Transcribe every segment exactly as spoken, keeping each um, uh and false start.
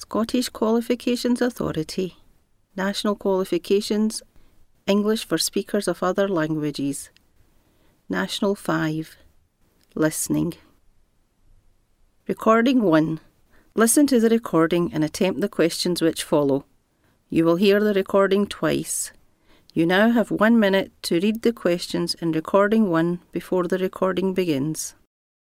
Scottish Qualifications Authority, National Qualifications, English for speakers of other languages. National five, Listening. Recording one. Listen to the recording and attempt the questions which follow. You will hear the recording twice. You now have one minute to read the questions in recording one before the recording begins.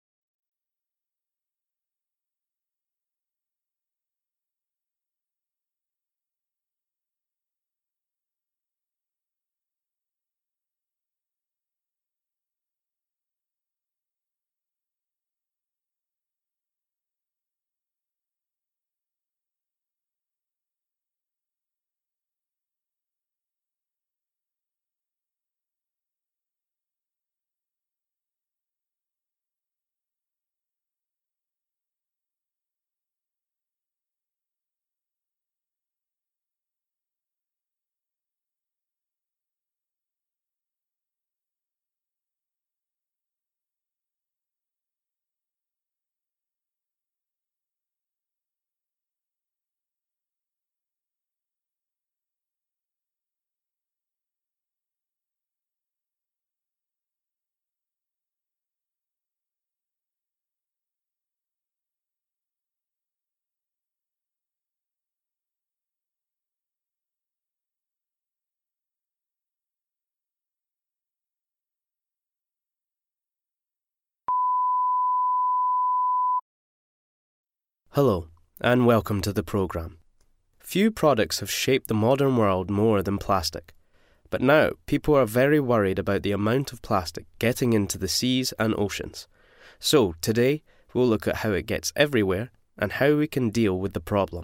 Hello, and welcome to the programme. Few products have shaped the modern world more than plastic, but now people are very worried about the amount of plastic getting into the seas and oceans. So today we'll look at how it gets everywhere and how we can deal with the problem.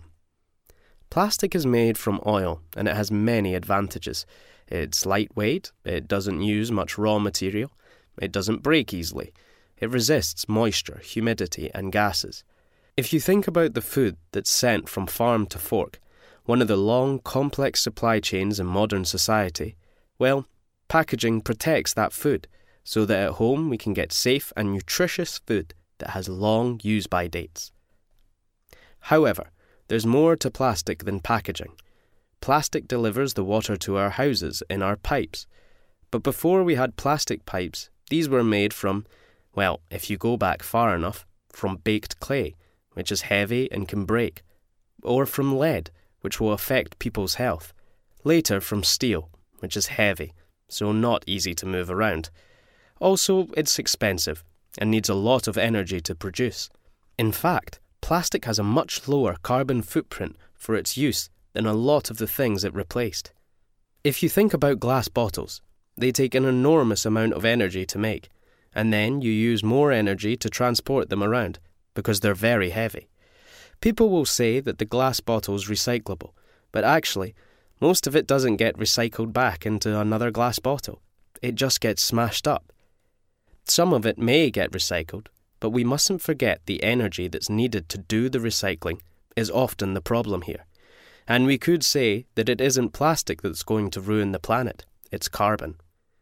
Plastic is made from oil and it has many advantages. It's lightweight, it doesn't use much raw material, it doesn't break easily, it resists moisture, humidity and gases. If you think about the food that's sent from farm to fork, one of the long, complex supply chains in modern society, well, packaging protects that food so that at home we can get safe and nutritious food that has long use-by dates. However, there's more to plastic than packaging. Plastic delivers the water to our houses in our pipes. But before we had plastic pipes, these were made from, well, if you go back far enough, from baked clay, which is heavy and can break, or from lead, which will affect people's health. Later from steel, which is heavy, so not easy to move around. Also, it's expensive and needs a lot of energy to produce. In fact, plastic has a much lower carbon footprint for its use than a lot of the things it replaced. If you think about glass bottles, they take an enormous amount of energy to make, and then you use more energy to transport them around, because they're very heavy. People will say that the glass bottle's recyclable, but actually, most of it doesn't get recycled back into another glass bottle. It just gets smashed up. Some of it may get recycled, but we mustn't forget the energy that's needed to do the recycling is often the problem here. And we could say that it isn't plastic that's going to ruin the planet, it's carbon.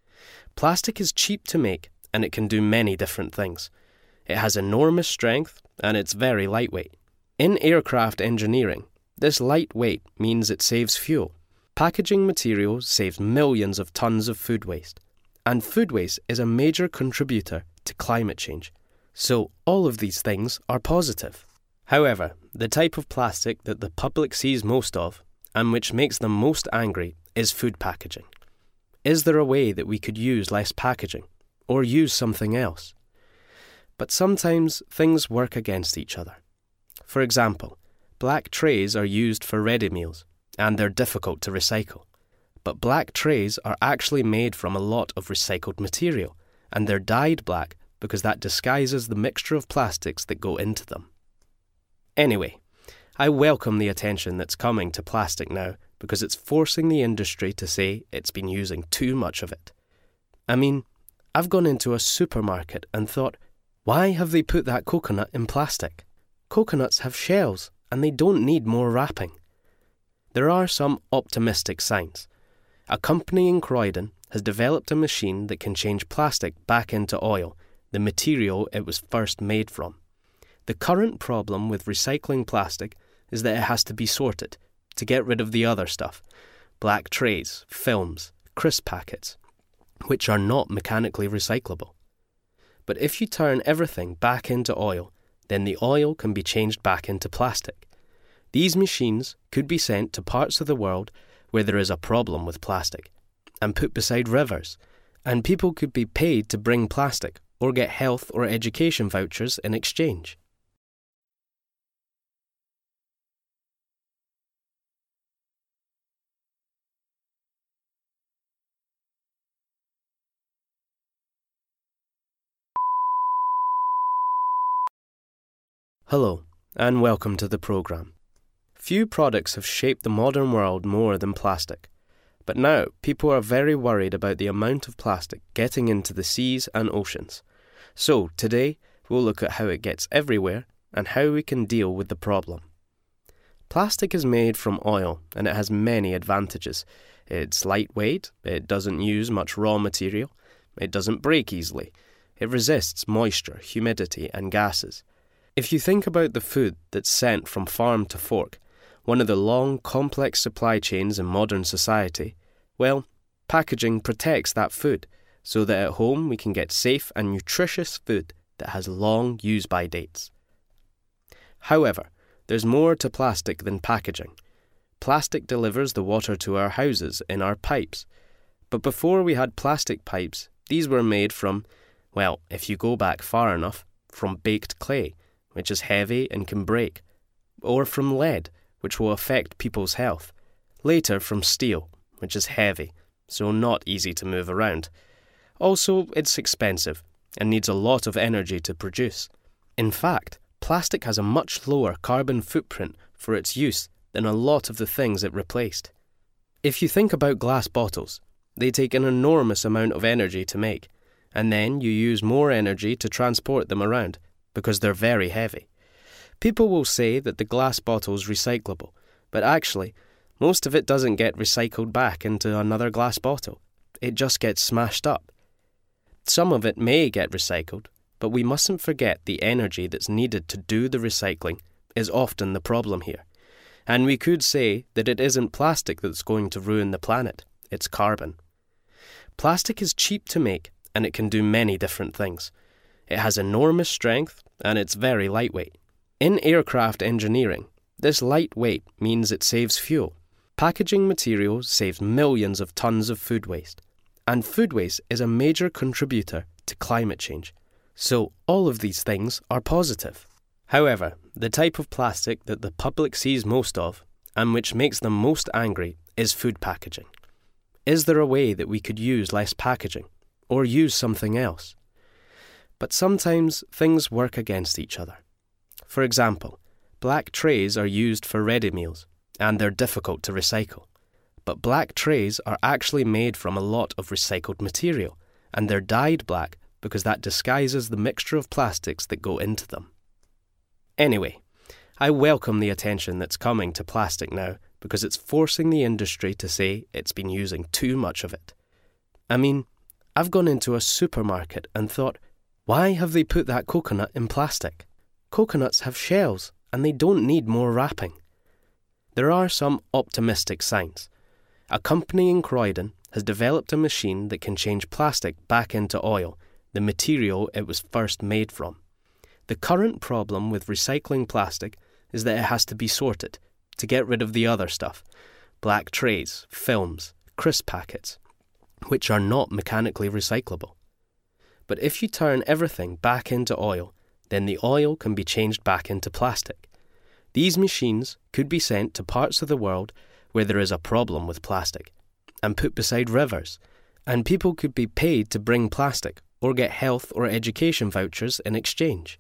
Plastic is cheap to make, and it can do many different things. It has enormous strength, and it's very lightweight. In aircraft engineering, this lightweight means it saves fuel. Packaging materials saves millions of tons of food waste, and food waste is a major contributor to climate change. So all of these things are positive. However, the type of plastic that the public sees most of, and which makes them most angry, is food packaging. Is there a way that we could use less packaging, or use something else? But sometimes things work against each other. For example, black trays are used for ready meals, and they're difficult to recycle. But black trays are actually made from a lot of recycled material, and they're dyed black because that disguises the mixture of plastics that go into them. Anyway, I welcome the attention that's coming to plastic now because it's forcing the industry to say it's been using too much of it. I mean, I've gone into a supermarket and thought, why have they put that coconut in plastic? Coconuts have shells, and they don't need more wrapping. There are some optimistic signs. A company in Croydon has developed a machine that can change plastic back into oil, the material it was first made from. The current problem with recycling plastic is that it has to be sorted to get rid of the other stuff, black trays, films, crisp packets, which are not mechanically recyclable. But if you turn everything back into oil, then the oil can be changed back into plastic. These machines could be sent to parts of the world where there is a problem with plastic and put beside rivers, and people could be paid to bring plastic or get health or education vouchers in exchange. Hello, and welcome to the programme. Few products have shaped the modern world more than plastic, but now people are very worried about the amount of plastic getting into the seas and oceans. So today we'll look at how it gets everywhere and how we can deal with the problem. Plastic is made from oil and it has many advantages. It's lightweight, it doesn't use much raw material, it doesn't break easily, it resists moisture, humidity and gases. If you think about the food that's sent from farm to fork, one of the long, complex supply chains in modern society, well, packaging protects that food so that at home we can get safe and nutritious food that has long use-by dates. However, there's more to plastic than packaging. Plastic delivers the water to our houses in our pipes. But before we had plastic pipes, these were made from, well, if you go back far enough, from baked clay, which is heavy and can break, or from lead, which will affect people's health. Later from steel, which is heavy, so not easy to move around. Also, it's expensive and needs a lot of energy to produce. In fact, plastic has a much lower carbon footprint for its use than a lot of the things it replaced. If you think about glass bottles, they take an enormous amount of energy to make, and then you use more energy to transport them around, because they're very heavy. People will say that the glass bottle's recyclable, but actually, most of it doesn't get recycled back into another glass bottle. It just gets smashed up. Some of it may get recycled, but we mustn't forget the energy that's needed to do the recycling is often the problem here. And we could say that it isn't plastic that's going to ruin the planet, it's carbon. Plastic is cheap to make, and it can do many different things. It has enormous strength, and it's very lightweight. In aircraft engineering, this lightweight means it saves fuel. Packaging materials saves millions of tons of food waste, and food waste is a major contributor to climate change. So all of these things are positive. However, the type of plastic that the public sees most of, and which makes them most angry, is food packaging. Is there a way that we could use less packaging, or use something else? But sometimes things work against each other. For example, black trays are used for ready meals, and they're difficult to recycle. But black trays are actually made from a lot of recycled material, and they're dyed black because that disguises the mixture of plastics that go into them. Anyway, I welcome the attention that's coming to plastic now because it's forcing the industry to say it's been using too much of it. I mean, I've gone into a supermarket and thought, why have they put that coconut in plastic? Coconuts have shells, and they don't need more wrapping. There are some optimistic signs. A company in Croydon has developed a machine that can change plastic back into oil, the material it was first made from. The current problem with recycling plastic is that it has to be sorted to get rid of the other stuff, black trays, films, crisp packets, which are not mechanically recyclable. But if you turn everything back into oil, then the oil can be changed back into plastic. These machines could be sent to parts of the world where there is a problem with plastic and put beside rivers, and people could be paid to bring plastic or get health or education vouchers in exchange.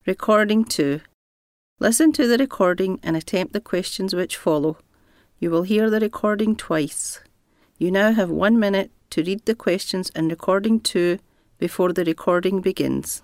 Recording two. Listen to the recording and attempt the questions which follow. You will hear the recording twice. You now have one minute to read the questions in recording two before the recording begins.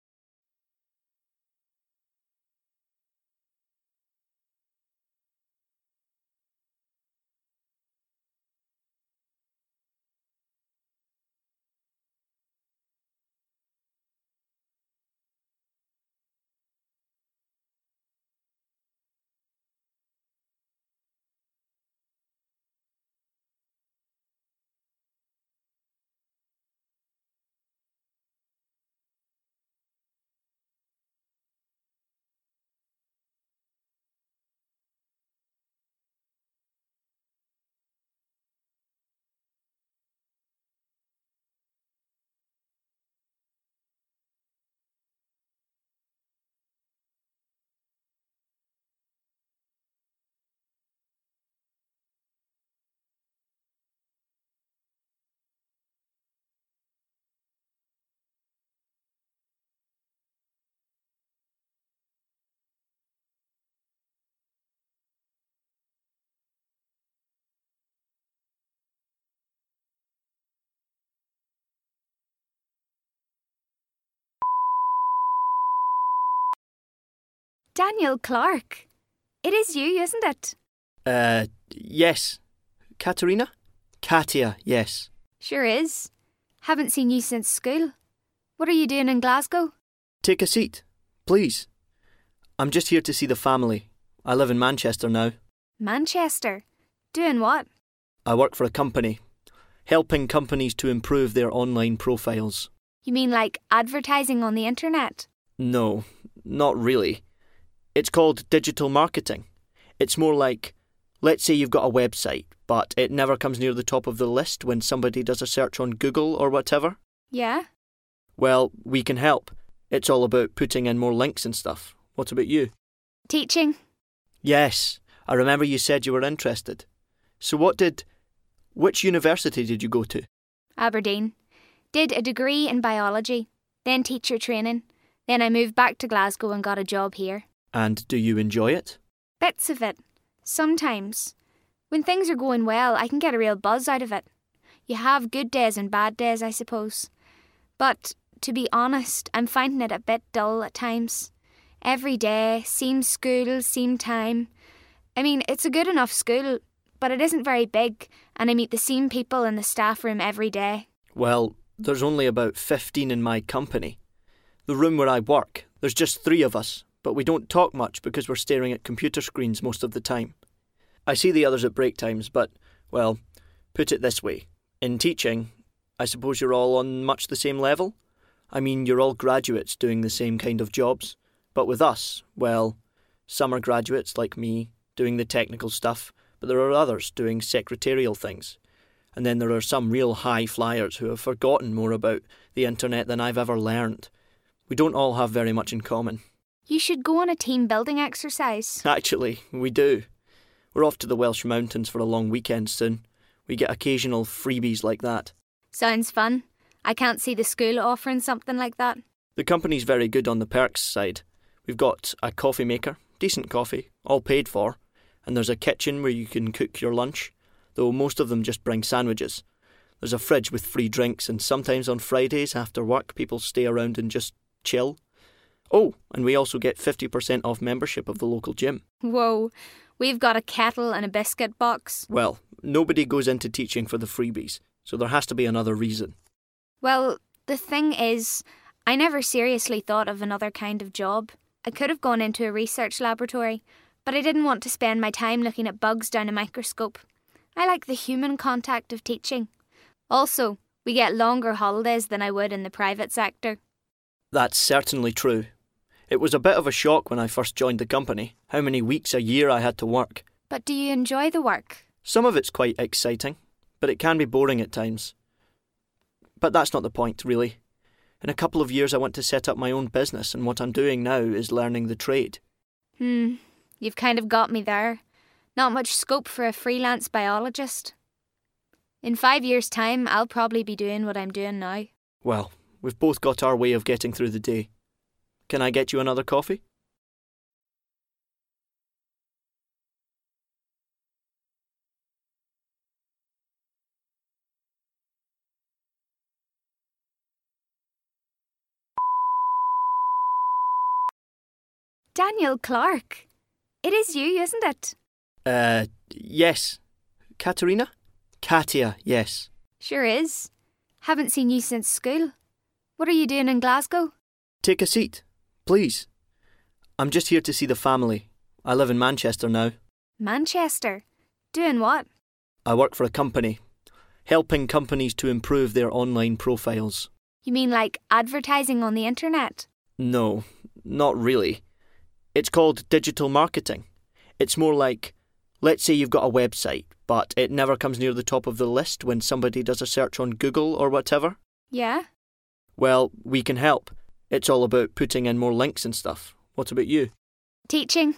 Daniel Clark. It is you, isn't it? Uh, yes. Katerina? Katia, yes. Sure is. Haven't seen you since school. What are you doing in Glasgow? Take a seat, please. I'm just here to see the family. I live in Manchester now. Manchester? Doing what? I work for a company, helping companies to improve their online profiles. You mean like advertising on the internet? No, not really. It's called digital marketing. It's more like, let's say you've got a website, but it never comes near the top of the list when somebody does a search on Google or whatever. Yeah? Well, we can help. It's all about putting in more links and stuff. What about you? Teaching. Yes, I remember you said you were interested. So what did... Which university did you go to? Aberdeen. Did a degree in biology, then teacher training. Then I moved back to Glasgow and got a job here. And do you enjoy it? Bits of it. Sometimes. When things are going well, I can get a real buzz out of it. You have good days and bad days, I suppose. But, to be honest, I'm finding it a bit dull at times. Every day, same school, same time. I mean, it's a good enough school, but it isn't very big, and I meet the same people in the staff room every day. Well, there's only about fifteen in my company. The room where I work, there's just three of us, but we don't talk much because we're staring at computer screens most of the time. I see the others at break times, but, well, put it this way. In teaching, I suppose you're all on much the same level? I mean, you're all graduates doing the same kind of jobs. But with us, well, some are graduates like me, doing the technical stuff, but there are others doing secretarial things. And then there are some real high flyers who have forgotten more about the internet than I've ever learned. We don't all have very much in common. You should go on a team building exercise. Actually, we do. We're off to the Welsh Mountains for a long weekend soon. We get occasional freebies like that. Sounds fun. I can't see the school offering something like that. The company's very good on the perks side. We've got a coffee maker, decent coffee, all paid for, and there's a kitchen where you can cook your lunch, though most of them just bring sandwiches. There's a fridge with free drinks, and sometimes on Fridays after work people stay around and just chill. Oh, and we also get fifty percent off membership of the local gym. Whoa, we've got a kettle and a biscuit box. Well, nobody goes into teaching for the freebies, so there has to be another reason. Well, the thing is, I never seriously thought of another kind of job. I could have gone into a research laboratory, but I didn't want to spend my time looking at bugs down a microscope. I like the human contact of teaching. Also, we get longer holidays than I would in the private sector. That's certainly true. It was a bit of a shock when I first joined the company, how many weeks a year I had to work. But do you enjoy the work? Some of it's quite exciting, but it can be boring at times. But that's not the point, really. In a couple of years I want to set up my own business, and what I'm doing now is learning the trade. Hmm, you've kind of got me there. Not much scope for a freelance biologist. In five years' time, I'll probably be doing what I'm doing now. Well, we've both got our way of getting through the day. Can I get you another coffee? Daniel Clark. It is you, isn't it? Uh, yes. Katerina? Katia, yes. Sure is. Haven't seen you since school. What are you doing in Glasgow? Take a seat, please. I'm just here to see the family. I live in Manchester now. Manchester? Doing what? I work for a company, helping companies to improve their online profiles. You mean like advertising on the internet? No, not really. It's called digital marketing. It's more like, let's say you've got a website, but it never comes near the top of the list when somebody does a search on Google or whatever. Yeah? Well, we can help. It's all about putting in more links and stuff. What about you? Teaching.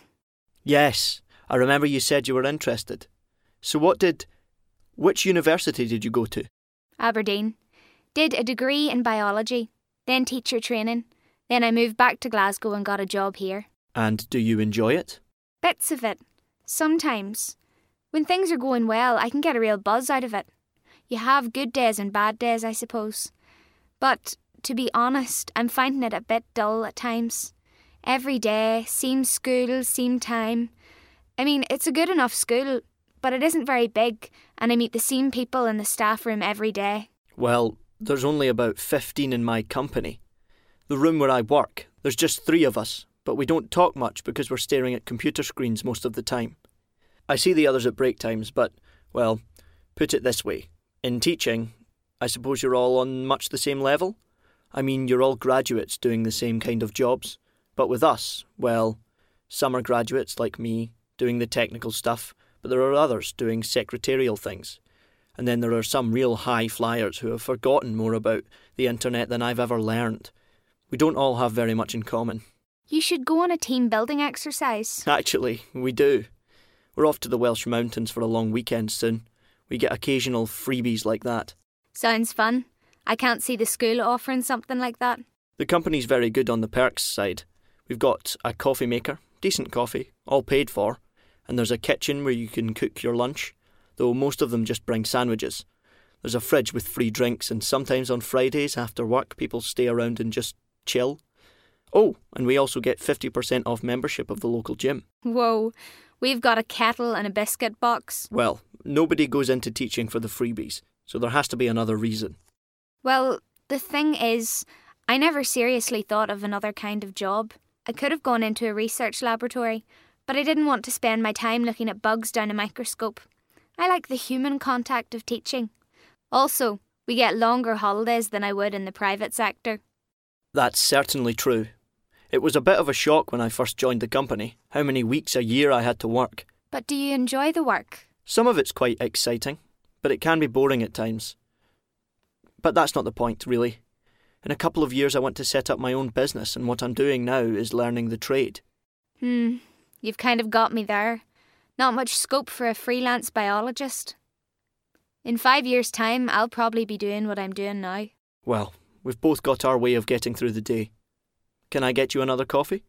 Yes, I remember you said you were interested. So what did... Which university did you go to? Aberdeen. Did a degree in biology, then teacher training. Then I moved back to Glasgow and got a job here. And do you enjoy it? Bits of it. Sometimes. When things are going well, I can get a real buzz out of it. You have good days and bad days, I suppose. But, to be honest, I'm finding it a bit dull at times. Every day, same school, same time. I mean, it's a good enough school, but it isn't very big, and I meet the same people in the staff room every day. Well, there's only about fifteen in my company. The room where I work, there's just three of us, but we don't talk much because we're staring at computer screens most of the time. I see the others at break times, but, well, put it this way. In teaching, I suppose you're all on much the same level? I mean, you're all graduates doing the same kind of jobs. But with us, well, some are graduates like me, doing the technical stuff, but there are others doing secretarial things. And then there are some real high flyers who have forgotten more about the internet than I've ever learned. We don't all have very much in common. You should go on a team building exercise. Actually, we do. We're off to the Welsh Mountains for a long weekend soon. We get occasional freebies like that. Sounds fun. I can't see the school offering something like that. The company's very good on the perks side. We've got a coffee maker, decent coffee, all paid for, and there's a kitchen where you can cook your lunch, though most of them just bring sandwiches. There's a fridge with free drinks, and sometimes on Fridays after work people stay around and just chill. Oh, and we also get fifty percent off membership of the local gym. Whoa, we've got a kettle and a biscuit box. Well, nobody goes into teaching for the freebies, so there has to be another reason. Well, the thing is, I never seriously thought of another kind of job. I could have gone into a research laboratory, but I didn't want to spend my time looking at bugs down a microscope. I like the human contact of teaching. Also, we get longer holidays than I would in the private sector. That's certainly true. It was a bit of a shock when I first joined the company, how many weeks a year I had to work. But do you enjoy the work? Some of it's quite exciting, but it can be boring at times. But that's not the point, really. In a couple of years I want to set up my own business, and what I'm doing now is learning the trade. Hmm, you've kind of got me there. Not much scope for a freelance biologist. In five years' time, I'll probably be doing what I'm doing now. Well, we've both got our way of getting through the day. Can I get you another coffee?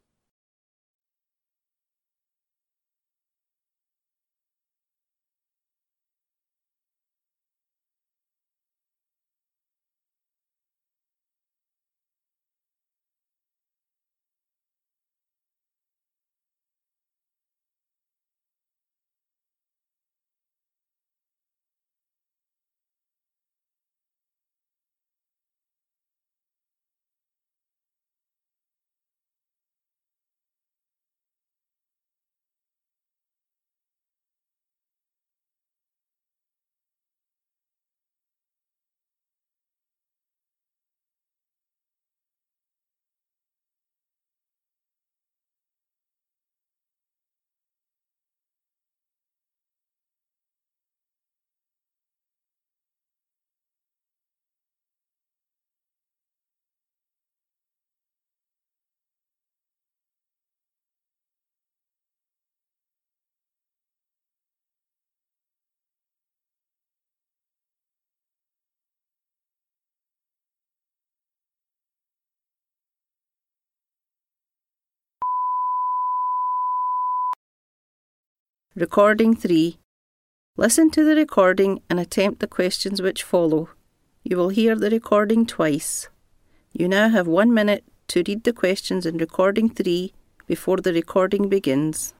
Recording three. Listen to the recording and attempt the questions which follow. You will hear the recording twice. You now have one minute to read the questions in recording three before the recording begins.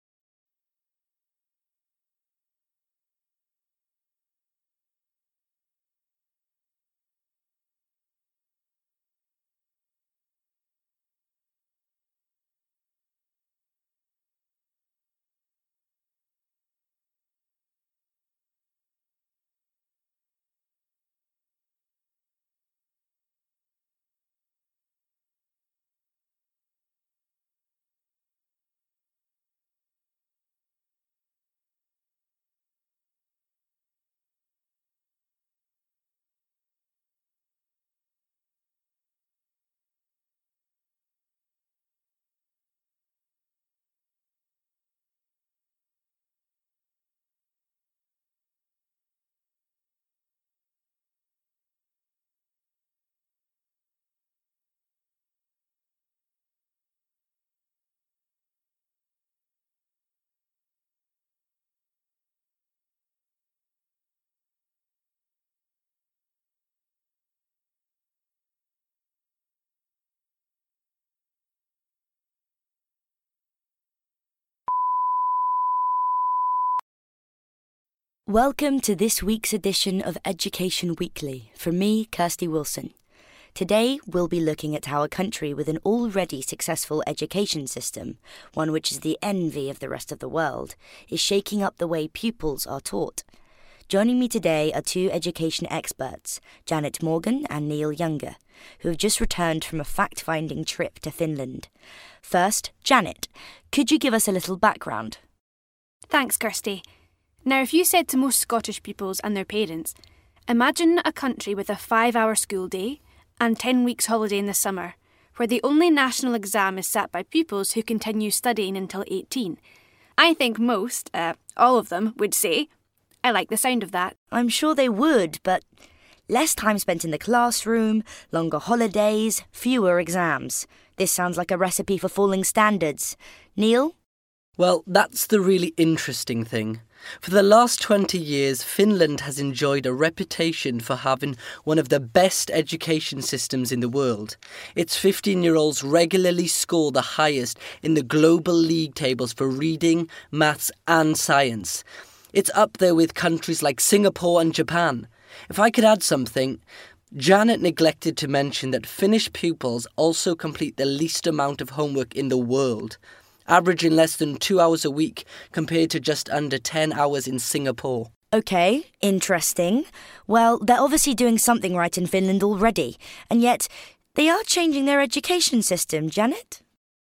Welcome to this week's edition of Education Weekly from me, Kirsty Wilson. Today we'll be looking at how a country with an already successful education system, one which is the envy of the rest of the world, is shaking up the way pupils are taught. Joining me today are two education experts, Janet Morgan and Neil Younger, who have just returned from a fact-finding trip to Finland. First, Janet, could you give us a little background? Thanks, Kirsty. Now, if you said to most Scottish pupils and their parents, imagine a country with a five-hour school day and ten weeks holiday in the summer, where the only national exam is sat by pupils who continue studying until eighteen. I think most, uh, all of them, would say, I like the sound of that. I'm sure they would, but less time spent in the classroom, longer holidays, fewer exams. This sounds like a recipe for falling standards. Neil? Well, that's the really interesting thing. For the last twenty years, Finland has enjoyed a reputation for having one of the best education systems in the world. Its fifteen-year-olds regularly score the highest in the global league tables for reading, maths and science. It's up there with countries like Singapore and Japan. If I could add something, Janet neglected to mention that Finnish pupils also complete the least amount of homework in the world, averaging less than two hours a week compared to just under ten hours in Singapore. OK, interesting. Well, they're obviously doing something right in Finland already, and yet they are changing their education system, Janet?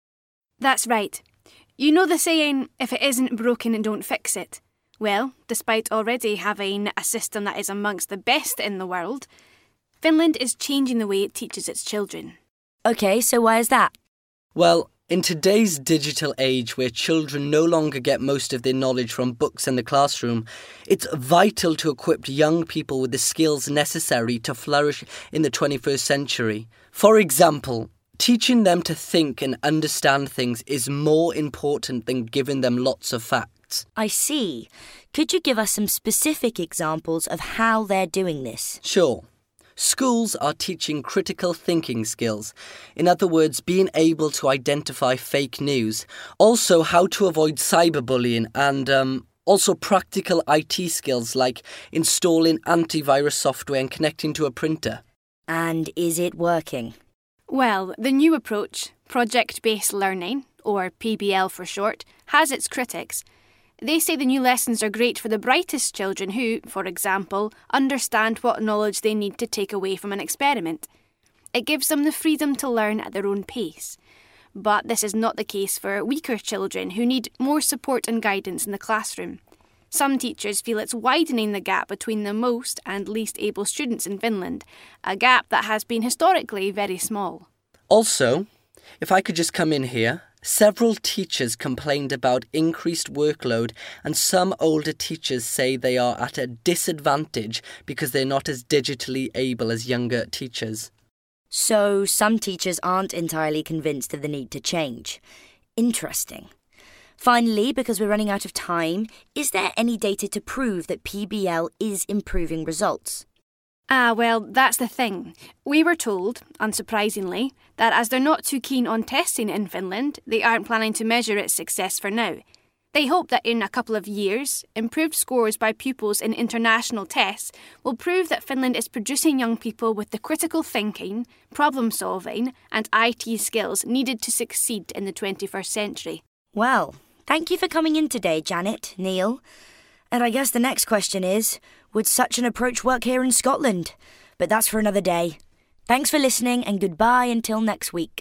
That's right. You know the saying, if it isn't broken, don't fix it. Well, despite already having a system that is amongst the best in the world, Finland is changing the way it teaches its children. OK, so why is that? Well, in today's digital age where children no longer get most of their knowledge from books and the classroom, it's vital to equip young people with the skills necessary to flourish in the twenty-first century. For example, teaching them to think and understand things is more important than giving them lots of facts. I see. Could you give us some specific examples of how they're doing this? Sure. Schools are teaching critical thinking skills. In other words, being able to identify fake news. Also, how to avoid cyberbullying and um, also practical I T skills like installing antivirus software and connecting to a printer. And is it working? Well, the new approach, project-based learning, or P B L for short, has its critics. They say the new lessons are great for the brightest children who, for example, understand what knowledge they need to take away from an experiment. It gives them the freedom to learn at their own pace. But this is not the case for weaker children who need more support and guidance in the classroom. Some teachers feel it's widening the gap between the most and least able students in Finland, a gap that has been historically very small. Also, if I could just come in here, several teachers complained about increased workload, and some older teachers say they are at a disadvantage because they're not as digitally able as younger teachers. So some teachers aren't entirely convinced of the need to change. Interesting. Finally, because we're running out of time, is there any data to prove that P B L is improving results? Ah, well, that's the thing. We were told, unsurprisingly, that as they're not too keen on testing it in Finland, they aren't planning to measure its success for now. They hope that in a couple of years, improved scores by pupils in international tests will prove that Finland is producing young people with the critical thinking, problem-solving and I T skills needed to succeed in the twenty-first century. Well, thank you for coming in today, Janet, Neil. And I guess the next question is, would such an approach work here in Scotland? But that's for another day. Thanks for listening and goodbye until next week.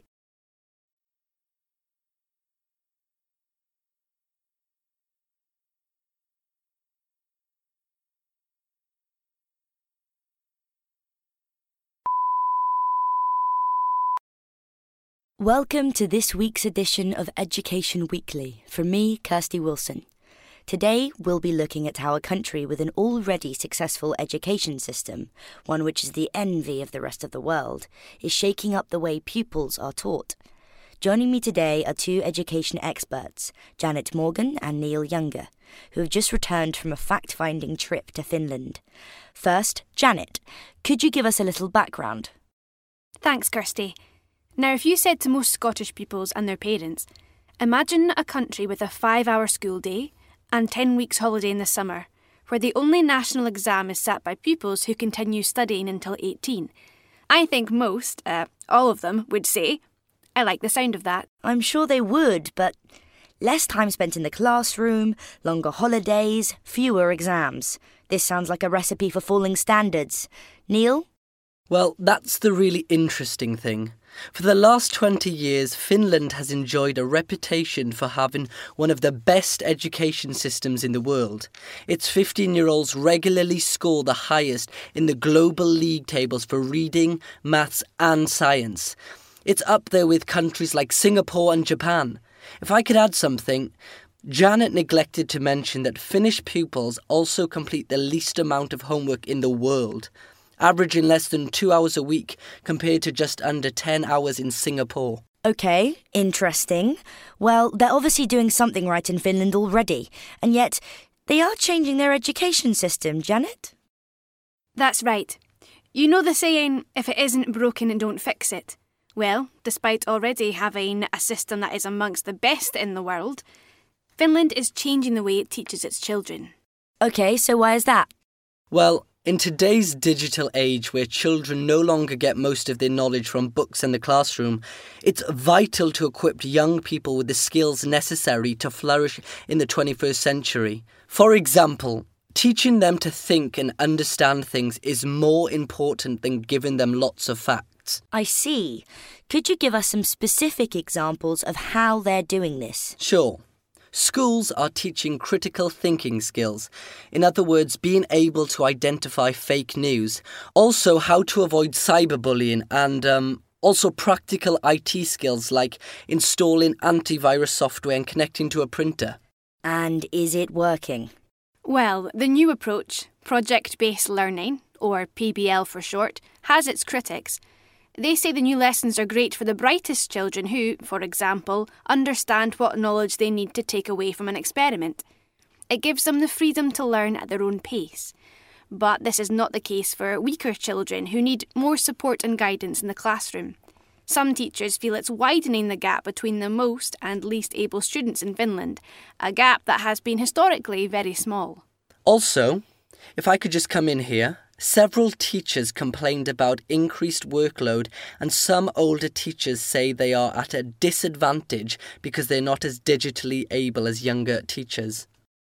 Welcome to this week's edition of Education Weekly from me, Kirsty Wilson. Today, we'll be looking at how a country with an already successful education system, one which is the envy of the rest of the world, is shaking up the way pupils are taught. Joining me today are two education experts, Janet Morgan and Neil Younger, who have just returned from a fact-finding trip to Finland. First, Janet, could you give us a little background? Thanks, Kirsty. Now, if you said to most Scottish pupils and their parents, imagine a country with a five-hour school day and ten weeks holiday in the summer, where the only national exam is sat by pupils who continue studying until eighteen. I think most, uh, all of them, would say, I like the sound of that. I'm sure they would, but less time spent in the classroom, longer holidays, fewer exams. This sounds like a recipe for falling standards. Neil? Well, that's the really interesting thing. For the last twenty years, Finland has enjoyed a reputation for having one of the best education systems in the world. Its fifteen-year-olds regularly score the highest in the global league tables for reading, maths and science. It's up there with countries like Singapore and Japan. If I could add something, Janet neglected to mention that Finnish pupils also complete the least amount of homework in the world, averaging less than two hours a week compared to just under ten hours in Singapore. OK, interesting. Well, they're obviously doing something right in Finland already, and yet they are changing their education system, Janet? That's right. You know the saying, if it isn't broken, don't fix it. Well, despite already having a system that is amongst the best in the world, Finland is changing the way it teaches its children. OK, so why is that? Well, in today's digital age where children no longer get most of their knowledge from books and the classroom, it's vital to equip young people with the skills necessary to flourish in the twenty-first century. For example, teaching them to think and understand things is more important than giving them lots of facts. I see. Could you give us some specific examples of how they're doing this? Sure. Schools are teaching critical thinking skills. In other words, being able to identify fake news. Also, how to avoid cyberbullying and um, also practical I T skills like installing antivirus software and connecting to a printer. And is it working? Well, the new approach, project-based learning, or P B L for short, has its critics. They say the new lessons are great for the brightest children who, for example, understand what knowledge they need to take away from an experiment. It gives them the freedom to learn at their own pace. But this is not the case for weaker children who need more support and guidance in the classroom. Some teachers feel it's widening the gap between the most and least able students in Finland, a gap that has been historically very small. Also, if I could just come in here, several teachers complained about increased workload, and some older teachers say they are at a disadvantage because they're not as digitally able as younger teachers.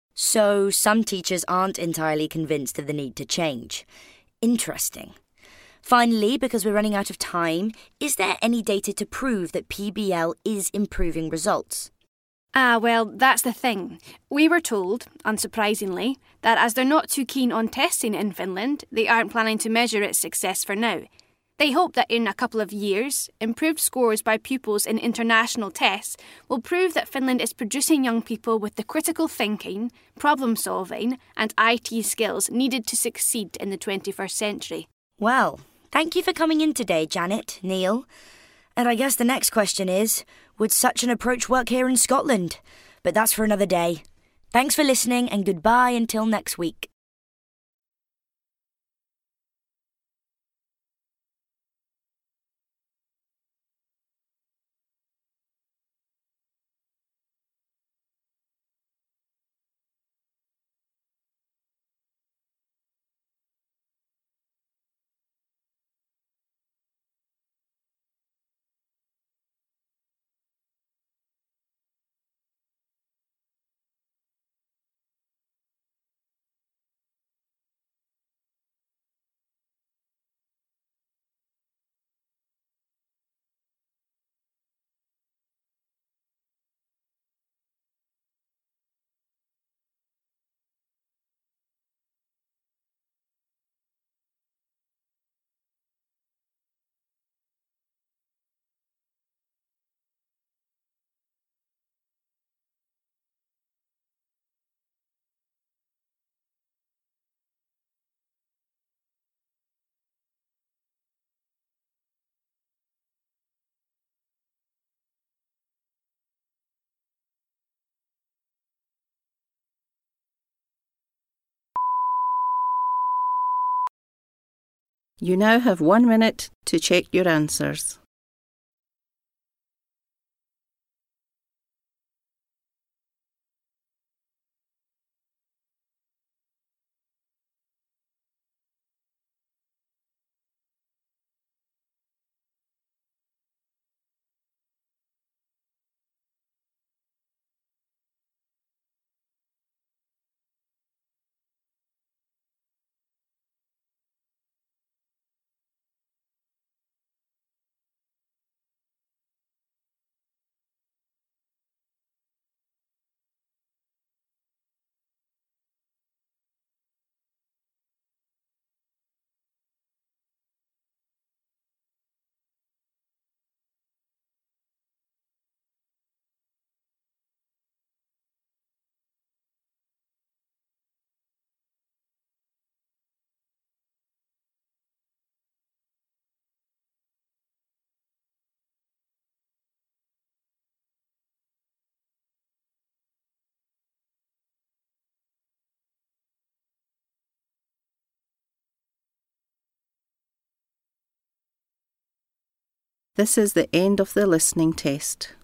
So some teachers aren't entirely convinced of the need to change. Interesting. Finally, because we're running out of time, is there any data to prove that P B L is improving results? Ah, well, that's the thing. We were told, unsurprisingly, that as they're not too keen on testing it in Finland, they aren't planning to measure its success for now. They hope that in a couple of years, improved scores by pupils in international tests will prove that Finland is producing young people with the critical thinking, problem-solving and I T skills needed to succeed in the twenty-first century. Well, thank you for coming in today, Janet, Neil. And I guess the next question is, would such an approach work here in Scotland? but that's for another day. Thanks for listening and goodbye until next week. You now have one minute to check your answers. This is the end of the listening test.